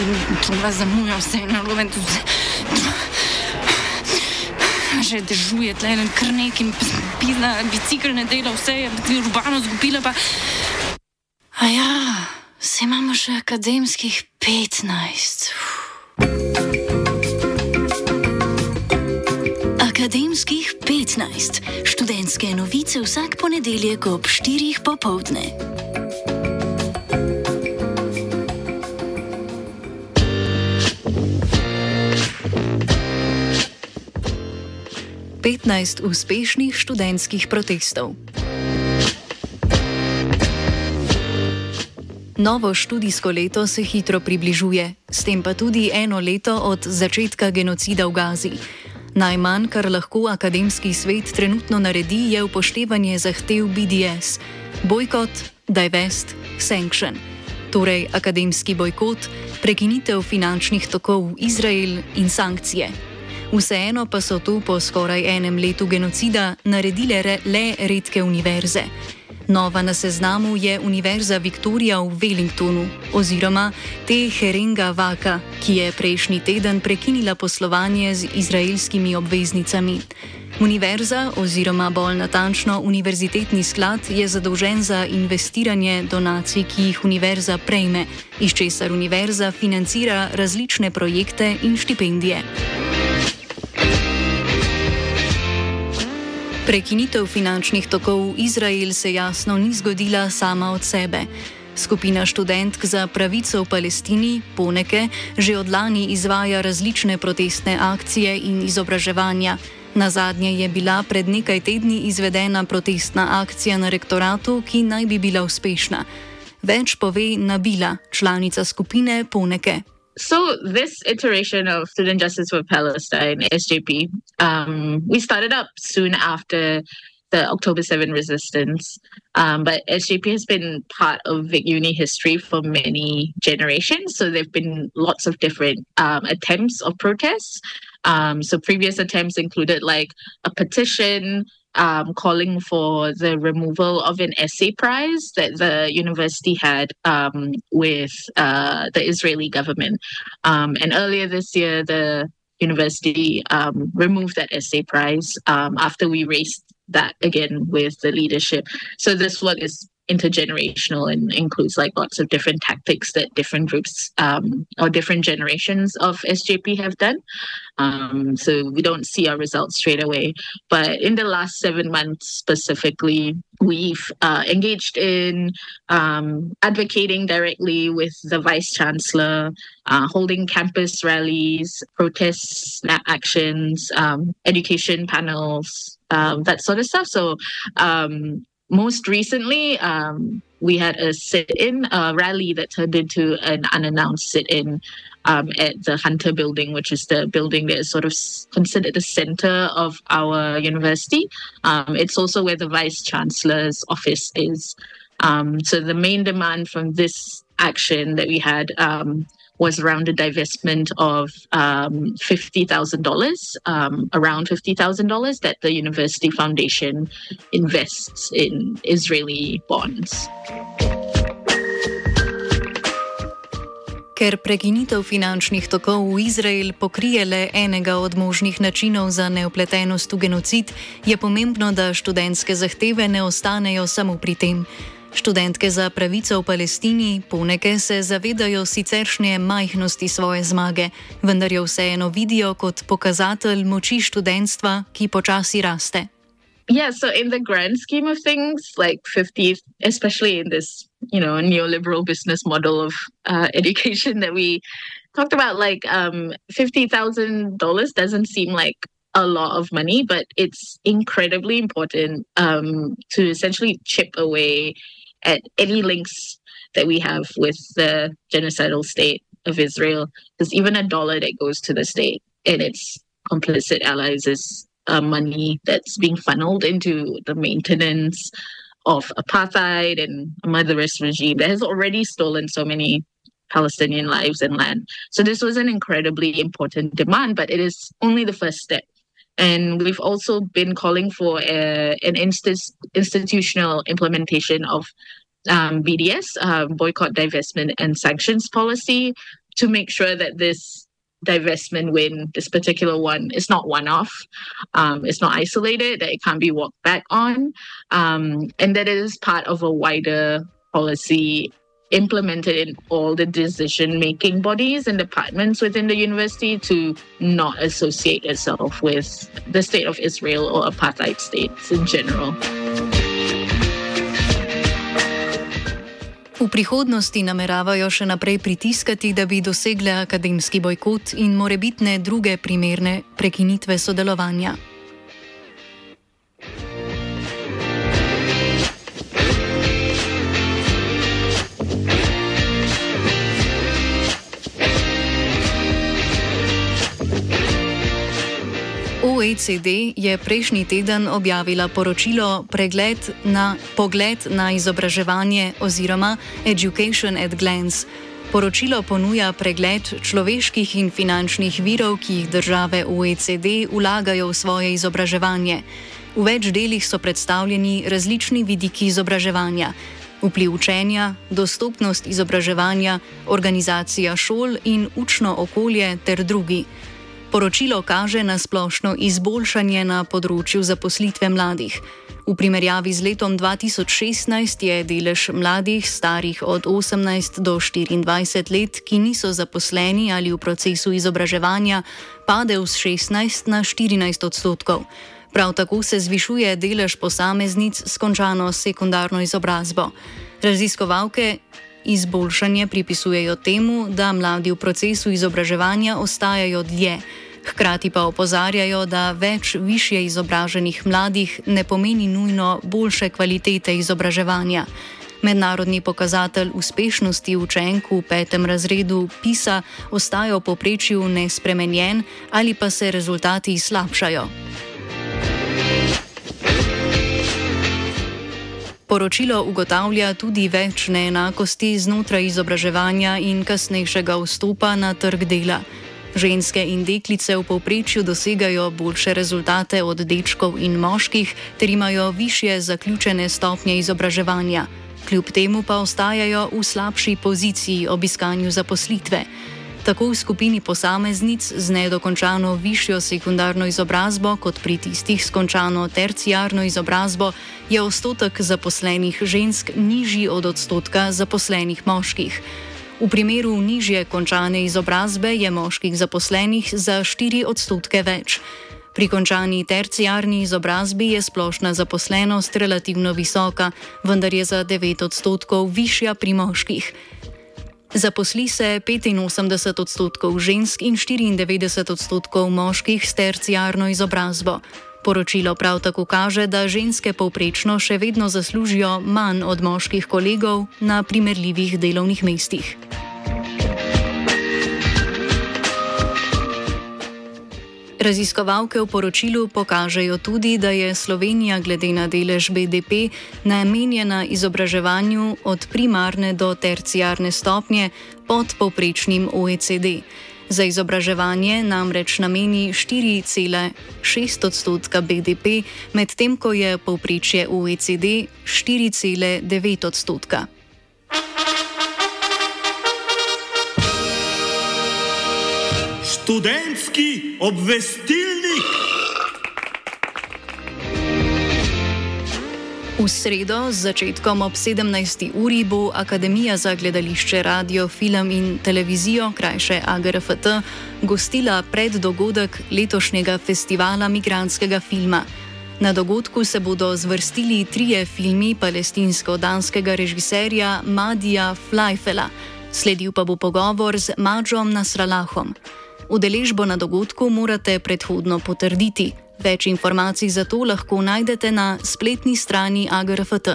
vas zamujal vse narobe. Že dežuje tle, kar nekim pizna, bicikl ne dela, vse je urbano zgubila pa... A ja, vse imamo še akademskih 15. Akademskih 15. Študentske novice vsak ponedeljek ob 4 popoldne. Petnajst uspešnih študentskih protestov. Novo študijsko leto se hitro približuje, s tem pa tudi 1 leto od začetka genocida v Gazi. Najmanj, kar lahko akademski svet trenutno naredi, je upoštevanje zahtev BDS. Bojkot, divest, sanction. Torej akademski bojkot, prekinitev finančnih tokov v Izrael in sankcije. Vseeno pa so to po skoraj 1 letu genocida naredile le redke univerze. Nova na seznamu je Univerza Victoria v Wellingtonu oziroma Teherenga Vaka, ki je prejšnji teden prekinila poslovanje z izraelskimi obveznicami. Univerza oziroma bolj natančno Univerzitetni sklad je zadolžen za investiranje donacij, ki jih univerza prejme, iz česar univerza financira različne projekte in štipendije. Prekinitev finančnih tokov v Izrael se jasno ni zgodila sama od sebe. Skupina študentk za pravico v Palestini, Poneke, že od lani izvaja različne protestne akcije in izobraževanja. Nazadnje je bila pred nekaj tedni izvedena protestna akcija na rektoratu, ki naj bi bila uspešna. Več pove Nabila, članica skupine Poneke. So this iteration of Student Justice for Palestine, SJP, we started up soon after the October 7 resistance, but SJP has been part of Vic Uni history for many generations, so there have been lots of different attempts of protests. So previous attempts included like a petition calling for the removal of an essay prize that the university had with the Israeli government. And earlier this year, the university removed that essay prize after we raised that again with the leadership. So this work is intergenerational and includes like lots of different tactics that different groups or different generations of SJP have done. So we don't see our results straight away. But in the last 7 months specifically, we've engaged in advocating directly with the Vice Chancellor, holding campus rallies, protests, actions, education panels, that sort of stuff. So most recently, we had a sit-in, a rally that turned into an unannounced sit-in at the Hunter building, which is the building that is sort of considered the center of our university. It's also where the Vice Chancellor's office is. So the main demand from this action that we had was around the divestment of $50,000, around $50,000 that the University Foundation invests in Israeli bonds. Ker prekinitev finančnih tokov v Izrael pokrije le enega od možnih načinov za neupletenost v genocid, je pomembno, da študentske zahteve ne ostanejo samo pri tem. Študentke za pravico v Palestini, Poneke, se zavedajo siceršnje majhnosti svoje zmage, vendar jo vseeno vidijo kot pokazatelj moči študentstva, ki počasi raste. Yeah, so in the grand scheme of things, like 50, especially in this, neoliberal business model of education that we talked about, like $50,000 doesn't seem like a lot of money, but it's incredibly important to essentially chip away at any links that we have with the genocidal state of Israel. Because even $1 that goes to the state and its complicit allies is money that's being funneled into the maintenance of apartheid and a murderous regime that has already stolen so many Palestinian lives and land. So this was an incredibly important demand, but it is only the first step. And we've also been calling for an institutional implementation of BDS, boycott, divestment, and sanctions policy, to make sure that this divestment win, this particular one, is not one-off, it's not isolated, that it can't be walked back on, and that it is part of a wider policy implemented in all the decision-making bodies and departments within the university to not associate itself with the state of Israel or apartheid states in general. V prihodnosti nameravajo še naprej pritiskati, da bi dosegle akademski bojkot in morebitne druge primerne prekinitve sodelovanja. OECD je prejšnji teden objavila poročilo Pogled na izobraževanje oziroma Education at Glance. Poročilo ponuja pregled človeških in finančnih virov, ki jih države OECD vlagajo v svoje izobraževanje. V več delih so predstavljeni različni vidiki izobraževanja: vpliv učenja, dostopnost izobraževanja, organizacija šol in učno okolje ter drugi. Poročilo kaže na splošno izboljšanje na področju zaposlitve mladih. V primerjavi z letom 2016 je delež mladih starih od 18 do 24 let, ki niso zaposleni ali v procesu izobraževanja, padel z 16 na 14 odstotkov. Prav tako se zvišuje delež posameznic s končano sekundarno izobrazbo. Raziskovalke izboljšanje pripisujejo temu, da mladi v procesu izobraževanja ostajajo dlje. Hkrati pa opozarjajo, da več višje izobraženih mladih ne pomeni nujno boljše kvalitete izobraževanja. Mednarodni pokazatelj uspešnosti učenk v 5. razredu PISA ostaja v povprečju nespremenjen ali pa se rezultati slabšajo. Poročilo ugotavlja tudi več neenakosti znotraj izobraževanja in kasnejšega vstopa na trg dela. Ženske in deklice v povprečju dosegajo boljše rezultate od dečkov in moških ter imajo višje zaključene stopnje izobraževanja. Kljub temu pa ostajajo v slabši poziciji ob iskanju zaposlitve. Tako v skupini posameznic z nedokončano višjo sekundarno izobrazbo kot pri tistih s končano terciarno izobrazbo je odstotek zaposlenih žensk nižji od odstotka zaposlenih moških. V primeru nižje končane izobrazbe je moških zaposlenih za 4 odstotke več. Pri končani terciarni izobrazbi je splošna zaposlenost relativno visoka, vendar je za 9 odstotkov višja pri moških. Zaposli se 85 odstotkov žensk in 94 odstotkov moških s terciarno izobrazbo. Poročilo prav tako kaže, da ženske povprečno še vedno zaslužijo manj od moških kolegov na primerljivih delovnih mestih. Raziskovalke v poročilu pokažejo tudi, da je Slovenija glede na delež BDP namenjena izobraževanju od primarne do terciarne stopnje pod povprečnim OECD. Za izobraževanje namreč nameni 4,6 odstotka BDP, medtem ko je povprečje OECD 4,9 odstotka. Študentski obvestilnik. V sredo z začetkom ob 17. uri bo Akademija za gledališče, radio, film in televizijo, krajše AGRFT, gostila preddogodek letošnjega festivala migrantskega filma. Na dogodku se bodo zvrstili 3 filmi palestinsko-danskega režiserja Madija Fleifela. Sledil pa bo pogovor z Madžom Nasrallahom. Udeležbo na dogodku morate predhodno potrditi. Več informacij za to lahko najdete na spletni strani AGRFT.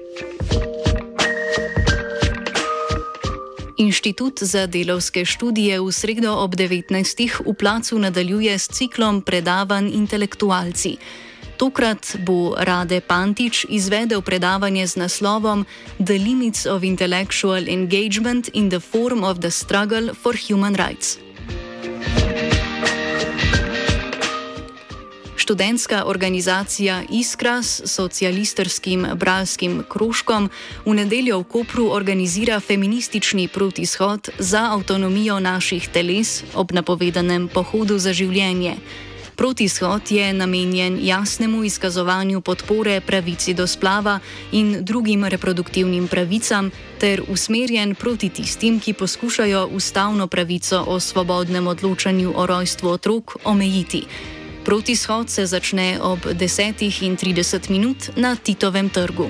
Inštitut za delavske študije v sredo ob 19. v Placu nadaljuje s ciklom predavanj intelektualci. Tokrat bo Rade Pantič izvedel predavanje z naslovom The Limits of Intellectual Engagement in the Form of the Struggle for Human Rights. študentska organizacija Iskra s socialistirskim bralskim krožkom v nedeljo v Kopru organizira feministični protishod za avtonomijo naših teles ob napovedanem pohodu za življenje. Protishod je namenjen jasnemu izkazovanju podpore pravici do splava in drugim reproduktivnim pravicam ter usmerjen proti tistim, ki poskušajo ustavno pravico o svobodnem odločanju o rojstvu otrok omejiti. Protishod se začne ob 10:30 na Titovem trgu.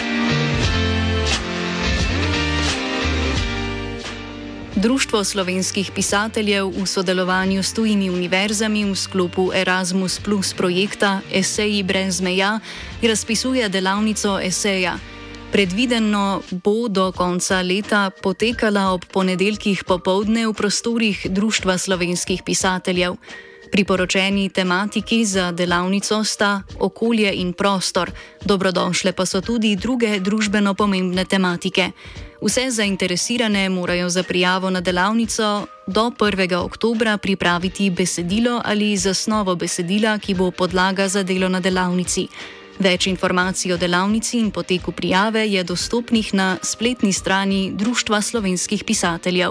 Društvo slovenskih pisateljev v sodelovanju s tujimi univerzami v sklopu Erasmus Plus projekta Eseji brez meja razpisuje delavnico eseja. Predvideno bo do konca leta potekala ob ponedeljkih popoldne v prostorih Društva slovenskih pisateljev. Priporočeni tematiki za delavnico sta okolje in prostor, dobrodošle pa so tudi druge družbeno pomembne tematike. Vse zainteresirane morajo za prijavo na delavnico do 1. oktobra pripraviti besedilo ali zasnovo besedila, ki bo podlaga za delo na delavnici. Več informacij o delavnici in poteku prijave je dostopnih na spletni strani Društva slovenskih pisateljev.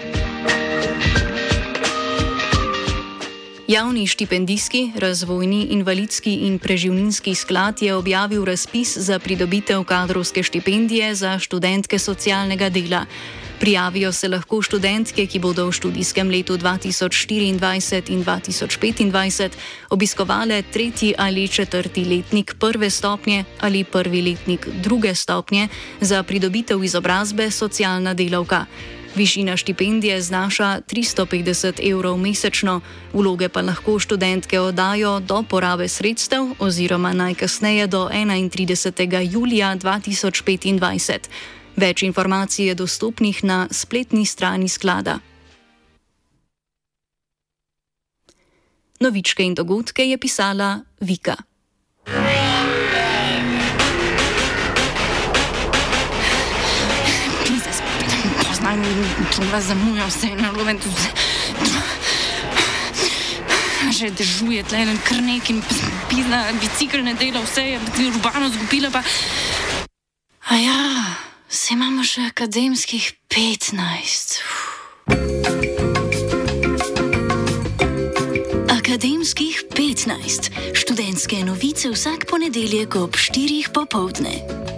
Javni štipendijski, razvojni, invalidski in preživninski sklad je objavil razpis za pridobitev kadrovske štipendije za študentke socialnega dela. Prijavijo se lahko študentke, ki bodo v študijskem letu 2024 in 2025 obiskovale 3. ali 4. letnik prve stopnje ali 1. letnik druge stopnje za pridobitev izobrazbe socialna delavka. Višina štipendije znaša 350 evrov mesečno, vloge pa lahko študentke oddajo do porabe sredstev oziroma najkasneje do 31. julija 2025. Več informacij je dostopnih na spletni strani sklada. Novičke in dogodke je pisala Vika. Treba zamujam vse na loven. Že dežuje tle en krnek in pizna bicikl ne dela, vse je urbano zgubila pa... A ja, se imamo še akademskih 15. Akademskih 15. Študentske novice vsak ponedeljek ob 4 popoldne.